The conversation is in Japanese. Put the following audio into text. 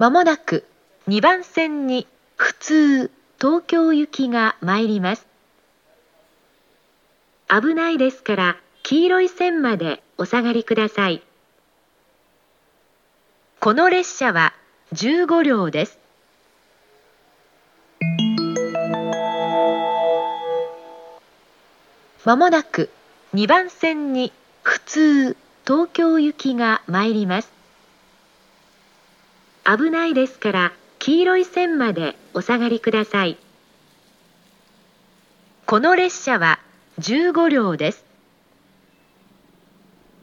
まもなく2番線に普通東京行きが参ります。危ないですから黄色い線までお下がりください。この列車は15両です。まもなく2番線に普通東京行きが参ります。危ないですから黄色い線までお下がりください。この列車は15両です。